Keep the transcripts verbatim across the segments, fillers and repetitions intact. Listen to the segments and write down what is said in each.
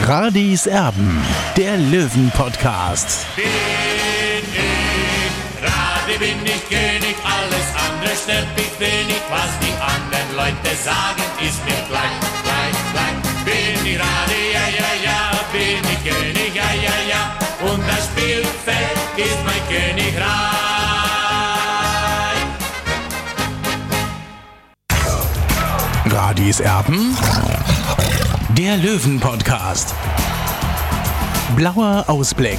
Radis Erben, der Löwen-Podcast. Bin ich Radi, bin ich König, alles andere stört mich wenig. Was die anderen Leute sagen, ist mir gleich, gleich, gleich. Bin ich Radi, ja, ja, ja, bin ich König, ja, ja, ja. Und das Spielfeld ist mein Königreich. Radis Erben, der Löwen-Podcast. Blauer Ausblick.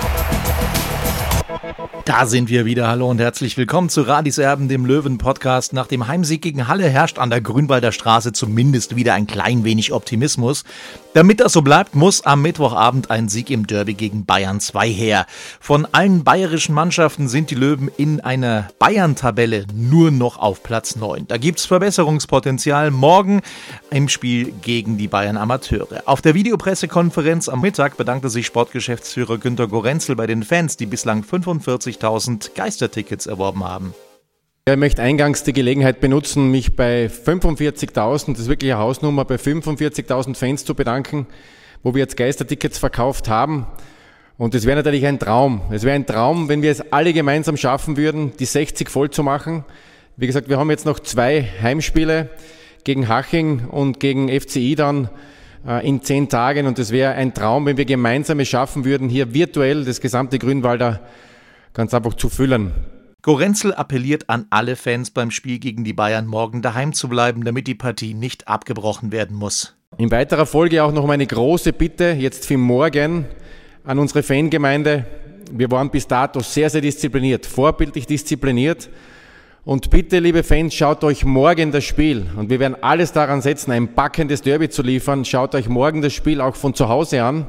Da sind wir wieder. Hallo und herzlich willkommen zu Radis Erben, dem Löwen-Podcast. Nach dem Heimsieg gegen Halle herrscht an der Grünwalder Straße zumindest wieder ein klein wenig Optimismus. Damit das so bleibt, muss am Mittwochabend ein Sieg im Derby gegen Bayern zwei her. Von allen bayerischen Mannschaften sind die Löwen in einer Bayern-Tabelle nur noch auf Platz neun. Da gibt's Verbesserungspotenzial morgen im Spiel gegen die Bayern Amateure. Auf der Videopressekonferenz am Mittag bedankte sich Sportgeschäftsführer Günter Gorenzel bei den Fans, die bislang fünfundvierzigtausend Geistertickets erworben haben. Ich möchte eingangs die Gelegenheit benutzen, mich bei fünfundvierzigtausend, das ist wirklich eine Hausnummer, bei fünfundvierzigtausend Fans zu bedanken, wo wir jetzt Geistertickets verkauft haben. Und es wäre natürlich ein Traum. Es wäre ein Traum, wenn wir es alle gemeinsam schaffen würden, die sechzig voll zu machen. Wie gesagt, wir haben jetzt noch zwei Heimspiele gegen Haching und gegen F C I dann äh, in zehn Tagen. Und es wäre ein Traum, wenn wir gemeinsam es schaffen würden, hier virtuell das gesamte Grünwalder ganz einfach zu füllen. Gorenzel appelliert an alle Fans beim Spiel gegen die Bayern morgen daheim zu bleiben, damit die Partie nicht abgebrochen werden muss. In weiterer Folge auch noch meine große Bitte, jetzt für morgen, an unsere Fangemeinde. Wir waren bis dato sehr, sehr diszipliniert, vorbildlich diszipliniert. Und bitte, liebe Fans, schaut euch morgen das Spiel. Und wir werden alles daran setzen, ein packendes Derby zu liefern. Schaut euch morgen das Spiel auch von zu Hause an.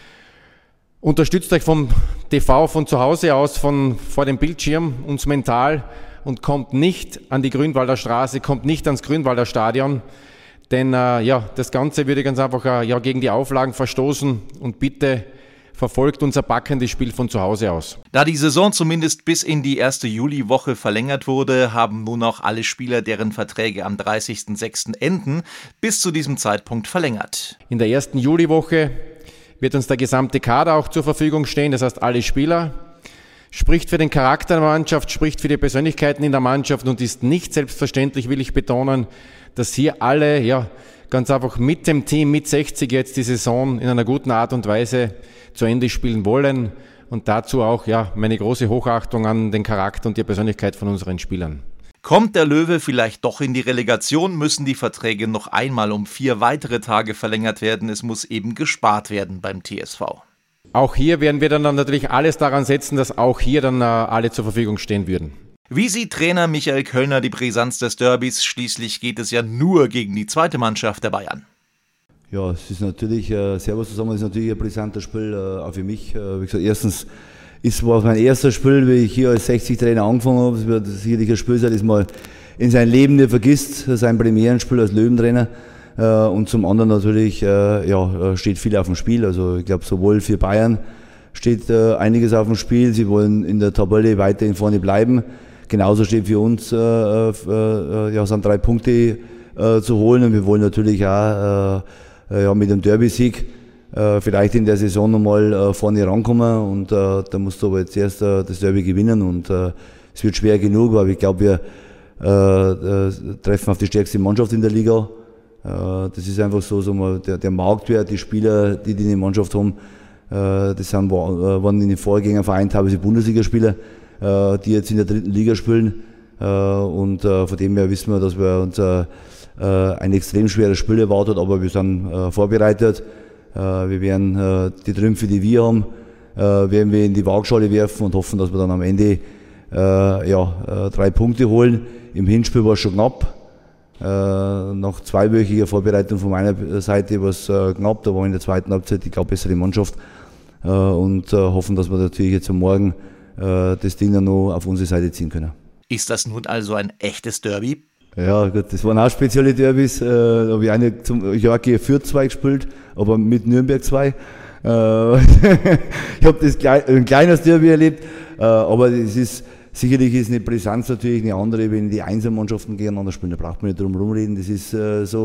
Unterstützt euch vom T V von zu Hause aus, von vor dem Bildschirm, uns mental, und kommt nicht an die Grünwalder Straße, kommt nicht ans Grünwalder Stadion, denn äh, ja, das Ganze würde ganz einfach äh, ja, gegen die Auflagen verstoßen, und bitte verfolgt unser packendes Spiel von zu Hause aus. Da die Saison zumindest bis in die erste Juliwoche verlängert wurde, haben nun auch alle Spieler, deren Verträge am dreißigsten sechsten enden, bis zu diesem Zeitpunkt verlängert. In der ersten Juliwoche wird uns der gesamte Kader auch zur Verfügung stehen, das heißt alle Spieler. Spricht für den Charakter der Mannschaft, spricht für die Persönlichkeiten in der Mannschaft und ist nicht selbstverständlich, will ich betonen, dass hier alle ja ganz einfach mit dem Team, mit sechzig jetzt die Saison in einer guten Art und Weise zu Ende spielen wollen, und dazu auch ja meine große Hochachtung an den Charakter und die Persönlichkeit von unseren Spielern. Kommt der Löwe vielleicht doch in die Relegation, müssen die Verträge noch einmal um vier weitere Tage verlängert werden. Es muss eben gespart werden beim T S V. Auch hier werden wir dann natürlich alles daran setzen, dass auch hier dann äh, alle zur Verfügung stehen würden. Wie sieht Trainer Michael Kölner die Brisanz des Derbys? Schließlich geht es ja nur gegen die zweite Mannschaft der Bayern. Ja, es ist natürlich, äh, Servus zusammen, es ist natürlich ein brisantes Spiel, äh, auch für mich. Äh, wie gesagt, erstens, es war mein erstes Spiel, wie ich hier als sechzig-Trainer angefangen habe. Es wird sicherlich ein Spiel sein, das man in seinem Leben nicht vergisst, sein Premierenspiel als Löwentrainer. Und zum anderen natürlich ja, steht viel auf dem Spiel. Also ich glaube, sowohl für Bayern steht einiges auf dem Spiel. Sie wollen in der Tabelle weiterhin vorne bleiben. Genauso steht für uns, ja, sind drei Punkte zu holen. Und wir wollen natürlich auch ja, mit dem Derby-Sieg vielleicht in der Saison nochmal äh, vorne rankommen, und äh, da musst du aber jetzt erst äh, das Derby gewinnen, und äh, es wird schwer genug, aber ich glaube, wir äh, äh, treffen auf die stärkste Mannschaft in der Liga. Äh, das ist einfach so, so mal der, der Marktwert, die Spieler, die die in der Mannschaft haben, äh, das sind, waren in den Vorgängervereinen teilweise Bundesligaspieler, äh, die jetzt in der dritten Liga spielen, äh, und äh, von dem her wissen wir, dass wir uns äh, ein extrem schweres Spiel erwartet, aber wir sind äh, vorbereitet. Wir werden die Trümpfe, die wir haben, werden wir in die Waagschale werfen und hoffen, dass wir dann am Ende ja, drei Punkte holen. Im Hinspiel war es schon knapp. Nach zweiwöchiger Vorbereitung von meiner Seite war es knapp. Da war in der zweiten Halbzeit, ich glaube, bessere Mannschaft. Und hoffen, dass wir natürlich jetzt am Morgen das Ding dann noch auf unsere Seite ziehen können. Ist das nun also ein echtes Derby? Ja, gut, das waren auch spezielle Derbys. Äh, da habe ich eine zum Jorge Fürth zwei gespielt, aber mit Nürnberg zwei. Äh, ich habe das klein, ein kleines Derby erlebt, äh, aber es ist sicherlich ist eine Brisanz natürlich eine andere, wenn die Einzelmannschaften gegeneinander spielen. Da braucht man nicht drum rumreden. Das ist äh, so.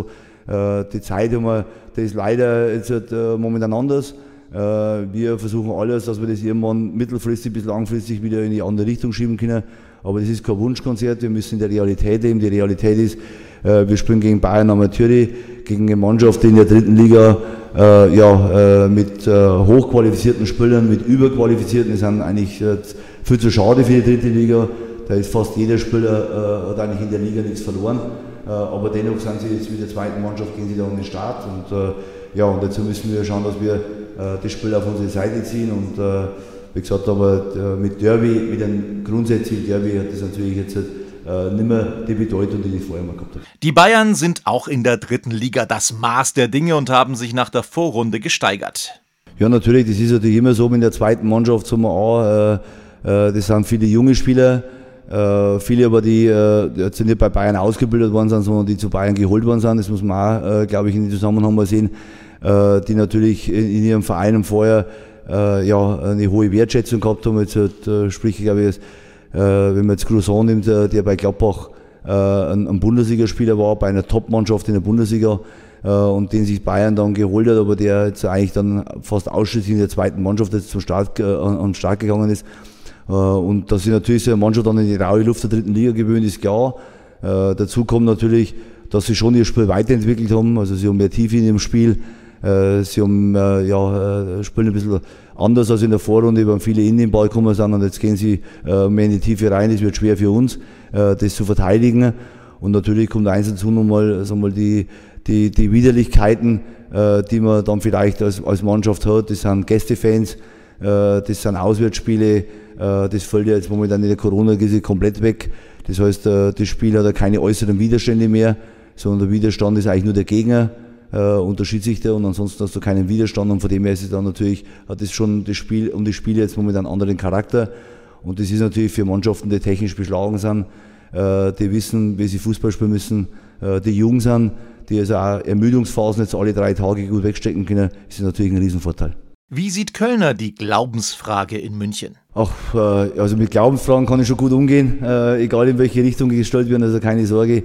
Äh, die Zeit haben wir, das ist leider jetzt halt, äh, momentan anders. Äh, wir versuchen alles, dass wir das irgendwann mittelfristig bis langfristig wieder in die andere Richtung schieben können. Aber das ist kein Wunschkonzert, wir müssen in der Realität leben. Die Realität ist, äh, wir spielen gegen Bayern Amateure, gegen eine Mannschaft, die in der dritten Liga äh, ja, äh, mit äh, hochqualifizierten Spielern, mit überqualifizierten, das sind eigentlich äh, viel zu schade für die dritte Liga. Da ist fast jeder Spieler, äh, hat eigentlich in der Liga nichts verloren. Äh, aber dennoch sind sie jetzt mit der zweiten Mannschaft, gehen sie da an den Start. Und äh, ja, und dazu müssen wir schauen, dass wir äh, das Spiel auf unsere Seite ziehen. Und äh, wie gesagt, aber äh, mit Derby, mit einem grundsätzlichen Derby hat das natürlich jetzt äh, nicht mehr die Bedeutung, die ich vorher mal gehabt habe. Die Bayern sind auch in der dritten Liga das Maß der Dinge und haben sich nach der Vorrunde gesteigert. Ja, natürlich, das ist natürlich immer so, in der zweiten Mannschaft sagen wir auch, äh, äh, das sind viele junge Spieler, äh, viele aber, die äh, jetzt nicht bei Bayern ausgebildet worden sind, sondern die zu Bayern geholt worden sind, das muss man auch, äh, glaube ich, in dem Zusammenhang mal sehen, äh, die natürlich in, in ihrem Verein vorher äh, ja, eine hohe Wertschätzung gehabt haben. Jetzt halt, äh, sprich, glaube ich, äh, wenn man jetzt Cruzon nimmt, der, der bei Gladbach äh, ein, ein Bundesligaspieler war, bei einer Top-Mannschaft in der Bundesliga, und den sich Bayern dann geholt hat, aber der jetzt eigentlich dann fast ausschließlich in der zweiten Mannschaft jetzt zum Start, äh, an den Start gegangen ist. Äh, und dass sich natürlich so eine Mannschaft dann in die raue Luft der dritten Liga gewöhnt, ist klar. Äh, dazu kommt natürlich, dass sie schon ihr Spiel weiterentwickelt haben, also sie haben mehr Tiefe in ihrem Spiel, äh, sie haben, äh, ja, äh, spielen ein bisschen anders als in der Vorrunde, weil viele in den Ball gekommen sind und jetzt gehen sie äh, mehr in die Tiefe rein, es wird schwer für uns, äh, das zu verteidigen. Und natürlich kommt eins dazu nochmal, sagen wir mal, die Die, die Widerlichkeiten, äh, die man dann vielleicht als, als Mannschaft hat, das sind Gästefans, äh, das sind Auswärtsspiele, äh, das fällt ja jetzt momentan in der Corona-Krise komplett weg. Das heißt, äh, das Spiel hat ja keine äußeren Widerstände mehr, sondern der Widerstand ist eigentlich nur der Gegner, äh, und der Schiedsrichter, und ansonsten hast du keinen Widerstand, und von dem her ist es dann natürlich, hat das schon das Spiel und das Spiel jetzt momentan einen anderen Charakter, und das ist natürlich für Mannschaften, die technisch beschlagen sind, äh, die wissen, wie sie Fußball spielen müssen, äh, die jung sind, die also auch Ermüdungsphasen jetzt alle drei Tage gut wegstecken können, ist natürlich ein Riesenvorteil. Wie sieht Kölner die Glaubensfrage in München? Ach, äh, also mit Glaubensfragen kann ich schon gut umgehen, äh, egal in welche Richtung die gestellt werden, also keine Sorge. Äh,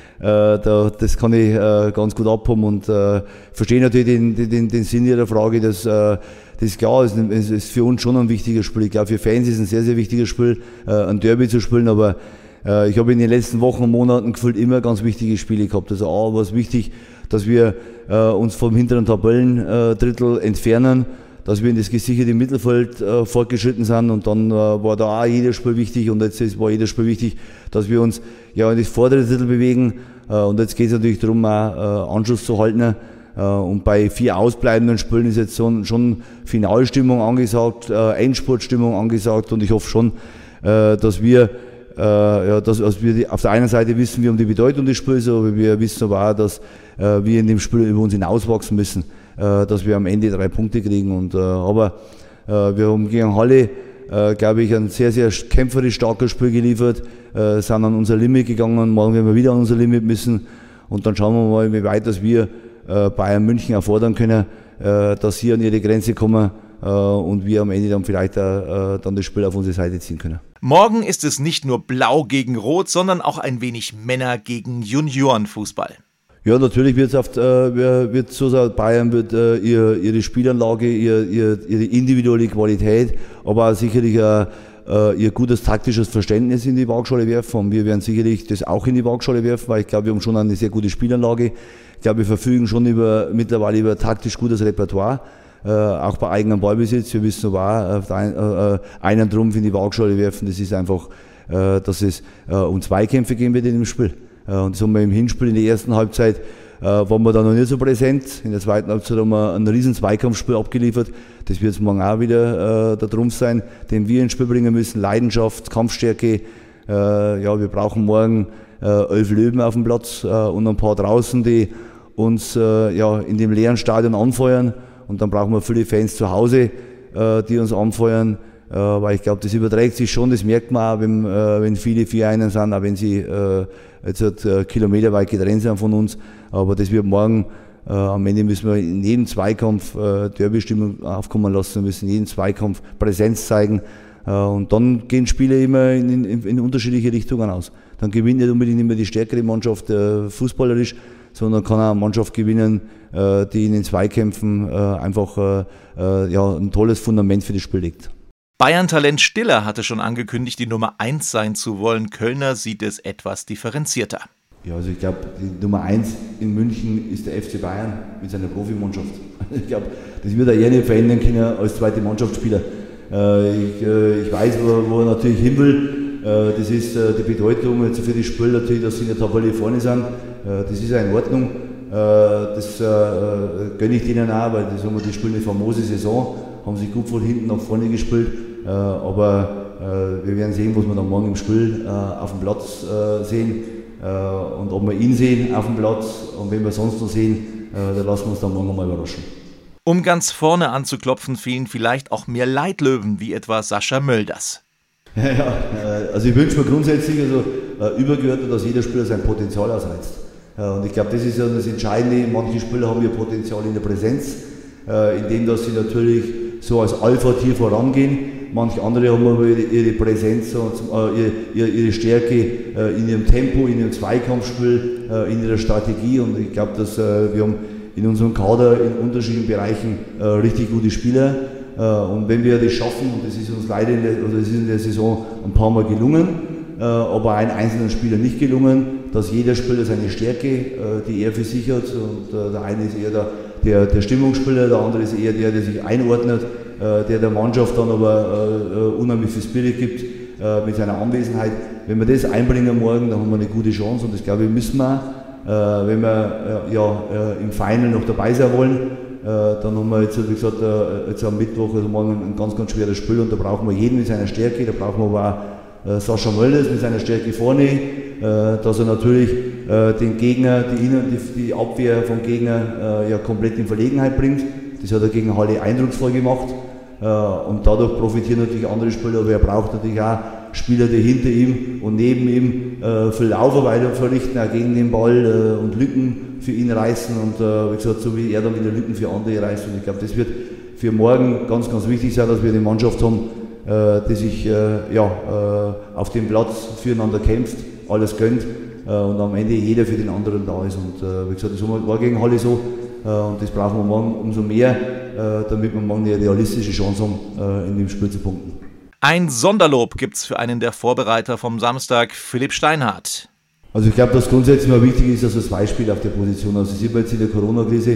da, das kann ich äh, ganz gut abhaben und äh, verstehe natürlich den, den, den Sinn Ihrer Frage, dass äh, das ist klar, es ist, ist für uns schon ein wichtiges Spiel. Ich glaube, für Fans ist es ein sehr, sehr wichtiges Spiel, äh, ein Derby zu spielen, aber ich habe in den letzten Wochen und Monaten gefühlt immer ganz wichtige Spiele gehabt. Also A, war es wichtig, dass wir äh, uns vom hinteren Tabellendrittel entfernen, dass wir in das gesicherte Mittelfeld äh, fortgeschritten sind, und dann äh, war da auch jedes Spiel wichtig, und jetzt ist, war jedes Spiel wichtig, dass wir uns ja in das vordere Drittel bewegen, äh, und jetzt geht es natürlich darum, auch äh, Anschluss zu halten, äh, und bei vier ausbleibenden Spielen ist jetzt so, schon Finalstimmung angesagt, äh, Endspurtstimmung angesagt, und ich hoffe schon, äh, dass wir Äh, ja, dass, also wir die, auf der einen Seite wissen wir um die Bedeutung des Spiels, aber wir wissen aber auch, dass äh, wir in dem Spiel über uns hinauswachsen müssen, äh, dass wir am Ende drei Punkte kriegen. Und, äh, aber äh, wir haben gegen Halle, äh, glaube ich, ein sehr, sehr kämpferisch starkes Spiel geliefert, äh, sind an unser Limit gegangen, morgen werden wir wieder an unser Limit müssen, und dann schauen wir mal, wie weit dass wir äh, Bayern München erfordern können, äh, dass sie an ihre Grenze kommen, äh, und wir am Ende dann vielleicht äh, dann das Spiel auf unsere Seite ziehen können. Morgen ist es nicht nur Blau gegen Rot, sondern auch ein wenig Männer gegen Juniorenfußball. Ja, natürlich wird es auf, äh, wird so sein, Bayern wird äh, ihr, ihre Spielanlage, ihr, ihr, ihre individuelle Qualität, aber auch sicherlich äh, ihr gutes taktisches Verständnis in die Waagschale werfen. Und wir werden sicherlich das auch in die Waagschale werfen, weil ich glaube, wir haben schon eine sehr gute Spielanlage. Ich glaube, wir verfügen schon über, mittlerweile über taktisch gutes Repertoire. Äh, auch bei eigenem Ballbesitz. Wir wissen aber auch, ein, äh, einen Trumpf in die Waagschale werfen, das ist einfach, äh, dass es äh, um Zweikämpfe gehen wird in dem Spiel. Äh, und das haben wir im Hinspiel in der ersten Halbzeit, äh, waren wir da noch nicht so präsent. In der zweiten Halbzeit haben wir ein riesen Zweikampfspiel abgeliefert. Das wird jetzt morgen auch wieder äh, der Trumpf sein, den wir ins Spiel bringen müssen. Leidenschaft, Kampfstärke. Äh, ja, wir brauchen morgen äh, elf Löwen auf dem Platz äh, und ein paar draußen, die uns äh, ja, in dem leeren Stadion anfeuern. Und dann brauchen wir viele Fans zu Hause, äh, die uns anfeuern, äh, weil ich glaube, das überträgt sich schon, das merkt man auch, wenn, äh, wenn viele vier einen sind, auch wenn sie äh, jetzt halt, äh, kilometerweit getrennt sind von uns. Aber das wird morgen, äh, am Ende müssen wir in jedem Zweikampf äh, Derby-Stimmung aufkommen lassen, wir müssen in jedem Zweikampf Präsenz zeigen. Äh, und dann gehen Spiele immer in, in, in unterschiedliche Richtungen aus. Dann gewinnt nicht unbedingt immer die stärkere Mannschaft äh, fußballerisch, sondern kann auch eine Mannschaft gewinnen, äh, die in den Zweikämpfen äh, einfach äh, äh, ja, ein tolles Fundament für das Spiel legt. Bayern-Talent Stiller hatte schon angekündigt, die Nummer eins sein zu wollen. Kölner sieht es etwas differenzierter. Ja, also ich glaube, die Nummer eins in München ist der F C Bayern mit seiner Profimannschaft. Ich glaube, das wird er eher nicht verändern können als zweite Mannschaftsspieler. Ich, ich weiß, wo, wo er natürlich hin will. Das ist die Bedeutung jetzt für das Spiel natürlich, dass sie in der Tabelle vorne sind. Das ist ja in Ordnung. Das gönne ich denen auch, weil das, haben wir, die spielen eine famose Saison, haben sich gut von hinten nach vorne gespielt. Aber wir werden sehen, was wir dann morgen im Spiel auf dem Platz sehen. Und ob wir ihn sehen auf dem Platz und wenn wir sonst noch sehen, dann lassen wir uns dann morgen mal überraschen. Um ganz vorne anzuklopfen, fehlen vielleicht auch mehr Leitlöwen, wie etwa Sascha Mölders. Ja, ja, also ich wünsche mir grundsätzlich, also übergeordnet, dass jeder Spieler sein Potenzial ausreizt. Und ich glaube, das ist ja das Entscheidende. Manche Spieler haben ihr Potenzial in der Präsenz, indem dass sie natürlich so als Alpha-Tier vorangehen. Manche andere haben aber ihre, ihre Präsenz und äh, ihre, ihre Stärke äh, in ihrem Tempo, in ihrem Zweikampfspiel, äh, in ihrer Strategie. Und ich glaube, dass äh, wir haben in unserem Kader in unterschiedlichen Bereichen äh, richtig gute Spieler. Äh, und wenn wir das schaffen, und das ist uns leider in der, oder das ist in der Saison ein paar Mal gelungen, äh, aber einem einzelnen Spieler nicht gelungen, dass jeder Spieler seine Stärke, äh, die er für sich hat, und äh, der eine ist eher der, der, der Stimmungsspieler, der andere ist eher der, der sich einordnet, der der Mannschaft dann aber äh, unheimlich viel Spirit gibt äh, mit seiner Anwesenheit. Wenn wir das einbringen morgen, dann haben wir eine gute Chance und das glaube ich müssen wir, äh, wenn wir äh, ja, äh, im Final noch dabei sein wollen, äh, dann haben wir jetzt, wie gesagt, äh, jetzt am Mittwoch, also morgen ein ganz, ganz schweres Spiel und da brauchen wir jeden mit seiner Stärke, da brauchen wir aber auch äh, Sascha Mölders mit seiner Stärke vorne, äh, dass er natürlich äh, den Gegner, die, die, die Abwehr vom Gegner äh, ja komplett in Verlegenheit bringt. Das hat er gegen Halle eindrucksvoll gemacht. Und dadurch profitieren natürlich andere Spieler, aber er braucht natürlich auch Spieler, die hinter ihm und neben ihm äh, viel Laufarbeit verrichten, auch gegen den Ball äh, und Lücken für ihn reißen und äh, wie gesagt, so wie er dann wieder Lücken für andere reißt. Und ich glaube, das wird für morgen ganz, ganz wichtig sein, dass wir eine Mannschaft haben, äh, die sich äh, ja, äh, auf dem Platz füreinander kämpft, alles gönnt äh, und am Ende jeder für den anderen da ist. Und äh, wie gesagt, das war gegen Halle so. Und das brauchen wir morgen umso mehr, damit wir morgen eine realistische Chance haben, in dem Spiel zu punkten. Ein Sonderlob gibt's für einen der Vorbereiter vom Samstag, Philipp Steinhardt. Also ich glaube, dass grundsätzlich mal wichtig ist, dass das Beispiel auf der Position. Also das sieht man jetzt in der Corona-Krise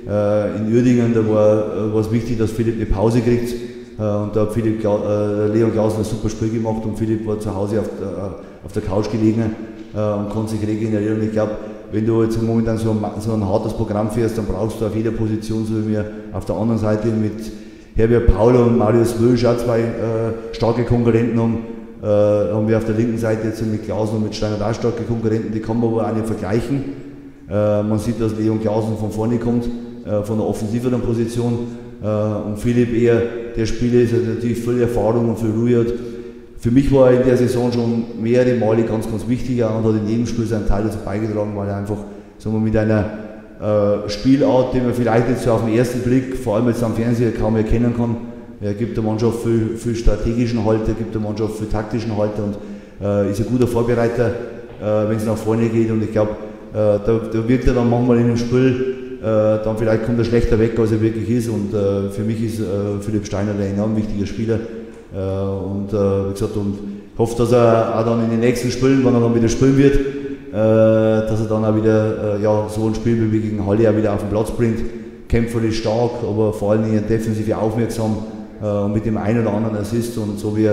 in Uerdingen, da war es wichtig, dass Philipp eine Pause kriegt. Und da hat Philipp, Leon Klausen ein super Spiel gemacht und Philipp war zu Hause auf der, auf der Couch gelegen und konnte sich regenerieren. Und ich glaube, wenn du jetzt momentan so ein, so ein hartes Programm fährst, dann brauchst du auf jeder Position, so wie wir auf der anderen Seite mit Herbert Pauler und Marius Wölsch auch zwei äh, starke Konkurrenten haben, äh, haben wir auf der linken Seite jetzt mit Klausen und mit Steinhardt auch starke Konkurrenten, die kann man aber auch nicht vergleichen. Äh, man sieht, dass Leon Klausen von vorne kommt, äh, von der offensiveren Position äh, und Philipp eher der Spieler ist, der natürlich viel Erfahrung und viel Ruhe hat. Für mich war er in der Saison schon mehrere Male ganz, ganz wichtiger und hat in jedem Spiel seinen Teil dazu beigetragen, weil er einfach sagen wir, mit einer äh, Spielart, die man vielleicht jetzt so auf den ersten Blick, vor allem jetzt am Fernseher, kaum erkennen kann. Er gibt der Mannschaft viel, viel strategischen Halt, er gibt der Mannschaft viel taktischen Halt und äh, ist ein guter Vorbereiter, äh, wenn es nach vorne geht. Und ich glaube, äh, da, da wirkt er dann manchmal in dem Spiel, äh, dann vielleicht kommt er schlechter weg, als er wirklich ist. Und äh, für mich ist äh, Philipp Steiner ein enorm wichtiger Spieler. Äh, und äh, wie gesagt, und hoffe, dass er auch dann in den nächsten Spielen, wenn er dann wieder spielen wird, äh, dass er dann auch wieder äh, ja, so ein Spiel wie gegen Halle auch wieder auf den Platz bringt. Kämpferisch stark, aber vor allen Dingen defensiv aufmerksam äh, und mit dem einen oder anderen Assist und so wie er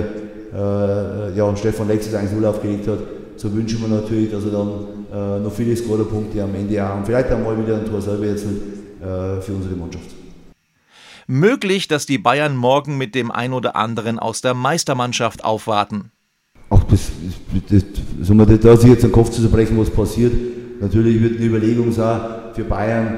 äh, ja, Stefan Lexis eins null aufgelegt hat, so wünschen wir natürlich, dass er dann äh, noch viele Scorerpunkte am Ende auch und vielleicht auch mal wieder ein Tor selber jetzt äh, für unsere Mannschaft. Möglich, dass die Bayern morgen mit dem ein oder anderen aus der Meistermannschaft aufwarten. Ach, das, das, das, da sich jetzt den Kopf zu zerbrechen, was passiert. Natürlich wird eine Überlegung sein für Bayern,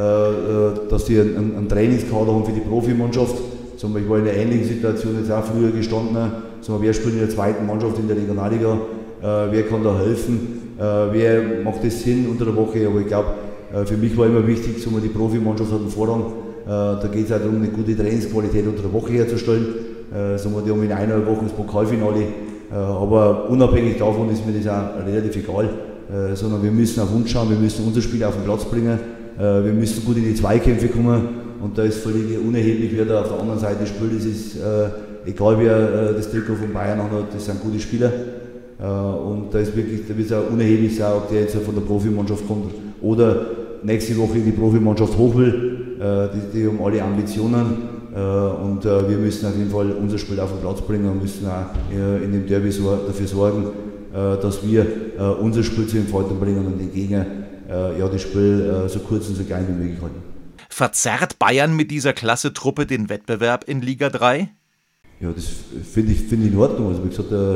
äh, dass sie einen, einen Trainingskader haben für die Profimannschaft. Ich war in einer ähnlichen Situation jetzt auch früher gestanden. Wer spielt in der zweiten Mannschaft in der Regionalliga? Äh, wer kann da helfen? Äh, wer macht das Sinn unter der Woche? Aber ich glaube, äh, für mich war immer wichtig, die Profimannschaft hat einen Vorrang. Da geht es auch darum, eine gute Trainingsqualität unter der Woche herzustellen. Äh, sagen wir, die haben in einer Woche das Pokalfinale. Äh, aber unabhängig davon ist mir das auch relativ egal. äh, sondern wir müssen auf uns schauen, wir müssen unser Spiel auf den Platz bringen, äh, wir müssen gut in die Zweikämpfe kommen und da ist völlig unerheblich, wer da auf der anderen Seite spielt. Das ist, äh, egal wer äh, das Trikot von Bayern hat, das sind gute Spieler äh, und da ist wirklich, da wird es auch unerheblich sein, ob der jetzt von der Profimannschaft kommt oder nächste Woche in die Profimannschaft hoch will. Äh, die, die haben alle Ambitionen. Und äh, wir müssen auf jeden Fall unser Spiel auf den Platz bringen und müssen auch äh, in dem Derby so, dafür sorgen, äh, dass wir äh, unser Spiel zu Entfaltung bringen und den Gegner äh, ja, das Spiel äh, so kurz und so klein wie möglich halten. Verzerrt Bayern mit dieser Klasse-Truppe den Wettbewerb in Liga drei? Ja, das finde ich, find ich in Ordnung. Also wie gesagt, äh,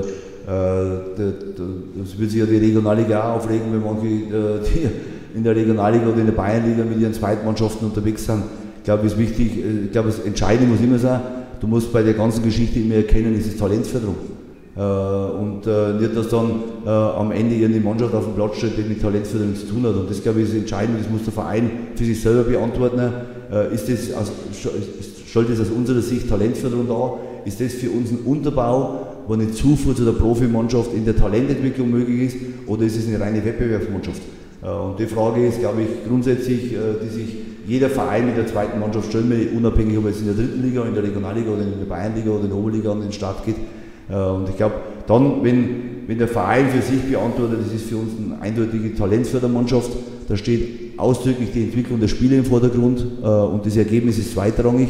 äh, das wird sich ja die Regionalliga auch aufregen, wenn manche äh, die in der Regionalliga oder in der Bayernliga mit ihren Zweitmannschaften unterwegs sind. Ich glaube, es ist wichtig, ich glaube, das Entscheidende muss immer sein, du musst bei der ganzen Geschichte immer erkennen, es ist Talentförderung. Äh, und äh, nicht, dass dann äh, am Ende eine Mannschaft auf dem Platz steht, die mit Talentförderung zu tun hat. Und das, glaube ich, ist entscheidend, das muss der Verein für sich selber beantworten. Äh, ist das aus, stellt das aus unserer Sicht Talentförderung dar? Ist das für uns ein Unterbau, wo eine Zufuhr zu der Profimannschaft in der Talententwicklung möglich ist? Oder ist es eine reine Wettbewerbsmannschaft? Äh, und die Frage ist, glaube ich, grundsätzlich, äh, die sich jeder Verein mit der zweiten Mannschaft stellen wir, unabhängig ob er jetzt in der dritten Liga, in der Regionalliga oder in der Bayernliga oder in der Oberliga an den Start geht. Und ich glaube, dann, wenn, wenn der Verein für sich beantwortet, das ist für uns eine eindeutige Talentfördermannschaft, da steht ausdrücklich die Entwicklung der Spieler im Vordergrund und das Ergebnis ist zweitrangig,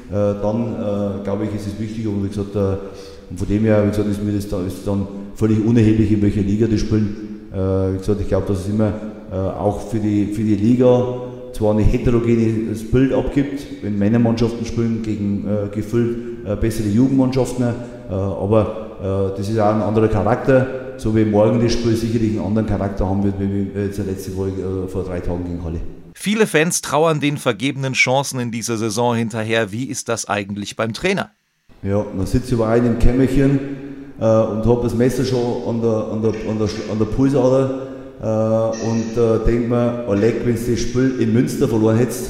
dann glaube ich, ist es wichtig und wie gesagt, und von dem her, wie gesagt, ist mir das dann, ist dann völlig unerheblich, in welcher Liga die spielen. Wie gesagt, ich glaube, dass es immer auch für die, für die Liga zwar ein heterogenes Bild abgibt, wenn Männermannschaften spielen gegen äh, gefüllt äh, bessere Jugendmannschaften, äh, aber äh, das ist auch ein anderer Charakter, so wie morgen das Spiel sicherlich einen anderen Charakter haben wird, wie wir jetzt letzte Woche äh, vor drei Tagen gegen Halle. Viele Fans trauern den vergebenen Chancen in dieser Saison hinterher. Wie ist das eigentlich beim Trainer? Ja, dann sitze ich über einem im Kämmerchen äh, und habe das Messer schon an der, an der, an der, an der Pulsader. Uh, und uh, denkt mir, oh leck, wenn du das Spiel in Münster verloren hättest,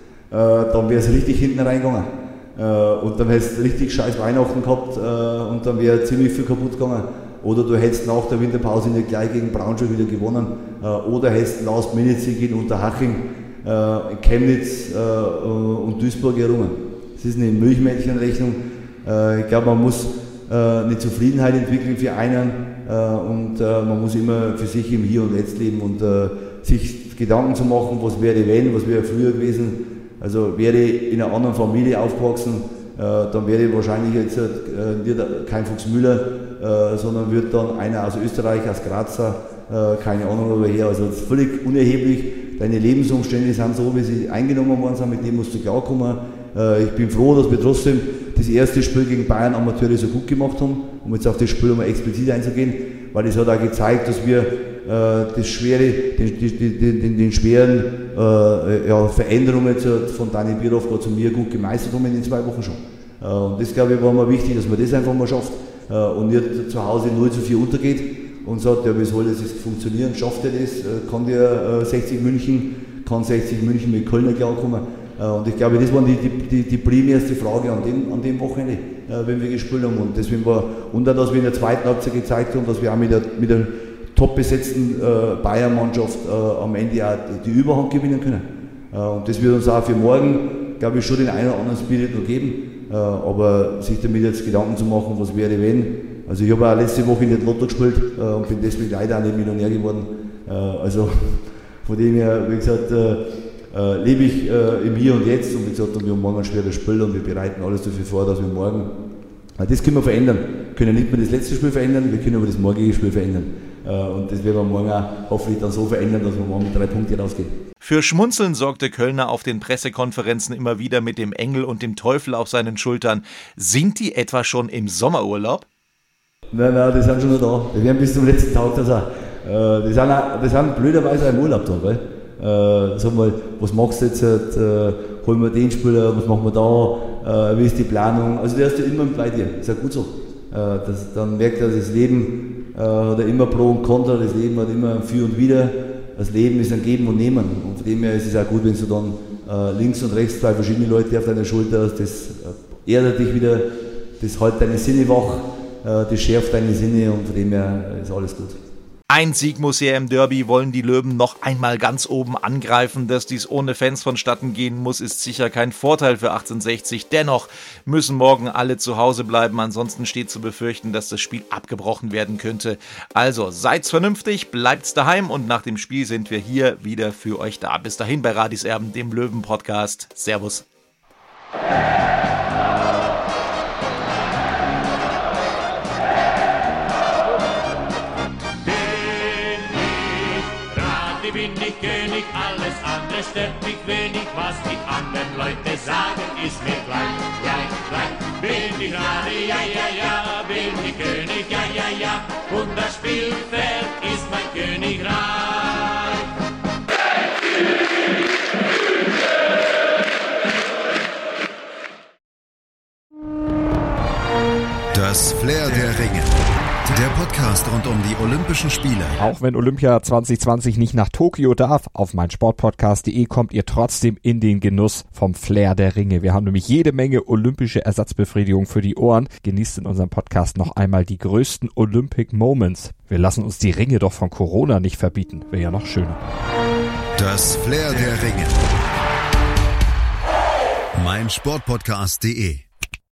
uh, dann wäre es richtig hinten reingegangen. Uh, und dann hättest du richtig scheiß Weihnachten gehabt uh, und dann wäre ziemlich viel kaputt gegangen. Oder du hättest nach der Winterpause nicht gleich gegen Braunschweig wieder gewonnen. Uh, oder hättest Last-Minute-Sieg in Unterhaching, uh, in Chemnitz uh, und Duisburg errungen. Das ist eine Milchmädchenrechnung. Uh, ich glaube, man muss uh, eine Zufriedenheit entwickeln für einen. Und äh, man muss immer für sich im Hier und Jetzt leben und äh, sich Gedanken zu machen, was wäre wenn, was wäre früher gewesen. Also wäre ich in einer anderen Familie aufgewachsen, äh, dann wäre ich wahrscheinlich jetzt äh, nicht kein Fuchs Müller, äh, sondern wird dann einer aus Österreich, aus Grazer, äh, keine Ahnung woher. Also das ist völlig unerheblich. Deine Lebensumstände sind so, wie sie eingenommen worden sind, mit dem musst du klarkommen. Äh, ich bin froh, dass wir trotzdem das erste Spiel gegen Bayern Amateure so gut gemacht haben, um jetzt auf das Spiel mal explizit einzugehen, weil es hat auch gezeigt, dass wir äh, das schwere, den, den, den, den schweren äh, ja, Veränderungen jetzt von Dani Birovka zu mir gut gemeistert haben in den zwei Wochen schon. Äh, und das, glaube ich, war mir wichtig, dass man das einfach mal schafft äh, und nicht zu Hause null zu vier untergeht und sagt, ja, wie soll das jetzt funktionieren, schafft er das, äh, kann der äh, sechzig München, kann sechzig München mit Kölner klarkommen. Und ich glaube, das war die, die, die primärste Frage an dem, an dem Wochenende, äh, wenn wir gespielt haben. Und deswegen war, und auch, dass wir in der zweiten Halbzeit gezeigt haben, dass wir auch mit der, mit der top besetzten äh, Bayern-Mannschaft äh, am Ende auch die, die Überhand gewinnen können. Äh, und das wird uns auch für morgen, glaube ich, schon den einen oder anderen Spirit noch geben. Äh, aber sich damit jetzt Gedanken zu machen, was wäre wenn. Also ich habe auch letzte Woche in der Lotto gespielt äh, und bin deswegen leider auch nicht Millionär geworden. Äh, also von dem her, wie gesagt, äh, Äh, lebe ich äh, im Hier und Jetzt und wie gesagt, wir haben morgen ein schweres Spiel und wir bereiten alles dafür vor, dass wir morgen, äh, das können wir verändern, wir können nicht mehr das letzte Spiel verändern, wir können aber das morgige Spiel verändern äh, und das werden wir morgen auch hoffentlich dann so verändern, dass wir morgen mit drei Punkten rausgehen. Für Schmunzeln sorgte Kölner auf den Pressekonferenzen immer wieder mit dem Engel und dem Teufel auf seinen Schultern. Sind die etwa schon im Sommerurlaub? Nein, nein, die sind schon noch da, die werden bis zum letzten Tag da sein. Äh, die, sind auch, die sind blöderweise auch im Urlaub da, weil Äh, sag mal, was machst du jetzt, äh, holen wir den Spieler, was machen wir da, äh, wie ist die Planung, also der ist ja immer bei dir, ist ja gut so. Äh, das, dann merkt er, das Leben äh, hat er immer Pro und Contra, das Leben hat immer Für und Wider, das Leben ist ein Geben und Nehmen und von dem her ist es auch gut, wenn du dann äh, links und rechts zwei verschiedene Leute auf deiner Schulter hast, das äh, erdet dich wieder, das hält deine Sinne wach, äh, das schärft deine Sinne und von dem her ist alles gut. Ein Sieg muss her im Derby, wollen die Löwen noch einmal ganz oben angreifen. Dass dies ohne Fans vonstatten gehen muss, ist sicher kein Vorteil für achtzehnhundertsechzig. Dennoch müssen morgen alle zu Hause bleiben, ansonsten steht zu befürchten, dass das Spiel abgebrochen werden könnte. Also seid's vernünftig, bleibt's daheim und nach dem Spiel sind wir hier wieder für euch da. Bis dahin bei Radis Erben, dem Löwen-Podcast. Servus. Bin ich König, alles andere stört mich wenig, was die anderen Leute sagen, ist mir gleich, gleich, gleich. Bin ich Rade, ja, ja, ja, bin ich König, ja, ja, ja, und das Spielfeld ist mein Königreich. Das Flair der Ringe. Der Podcast rund um die Olympischen Spiele. Auch wenn Olympia zwanzig zwanzig nicht nach Tokio darf, auf meinsportpodcast punkt de kommt ihr trotzdem in den Genuss vom Flair der Ringe. Wir haben nämlich jede Menge olympische Ersatzbefriedigung für die Ohren. Genießt in unserem Podcast noch einmal die größten Olympic Moments. Wir lassen uns die Ringe doch von Corona nicht verbieten. Wäre ja noch schöner. Das Flair der Ringe. meinsportpodcast punkt de